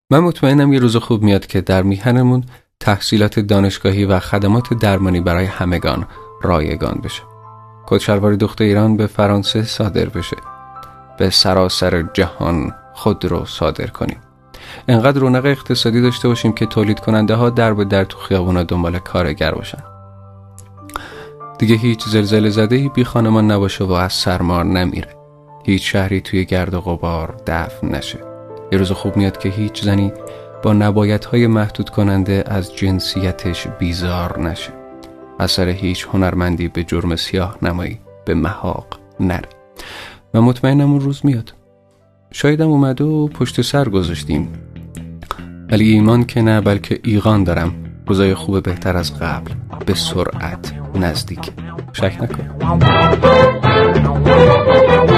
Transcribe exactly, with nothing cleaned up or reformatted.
من مطمئنم یه روز خوب میاد که در میهنمون تحصیلات دانشگاهی و خدمات درمانی برای همگان رایگان بشه. کت دوخت ایران به فرانسه صادر بشه. به سراسر جهان خود رو صادر کنیم. انقدر رونق اقتصادی داشته باشیم که تولید کننده ها در به در تو خیابونا دنبال کارگر باشن. دیگه هیچ زلزله زده‌ای بی خانمان نباشه و از سرمار نمیره. هیچ شهری توی گرد و غبار دفن نشه. یه روز خوب میاد که هیچ زنی با نبایدهای محدود کننده از جنسیتش بیزار نشه. اثر هیچ هنرمندی به جرم سیاه نمایی به محاق نره. و مطمئنم اون روز میاد. شایدم اومده و پشت سر گذاشتیم، ولی ایمان که نه، بلکه ایقان دارم روزای خوب بهتر از قبل به سرعت نزدیک. شک نکن.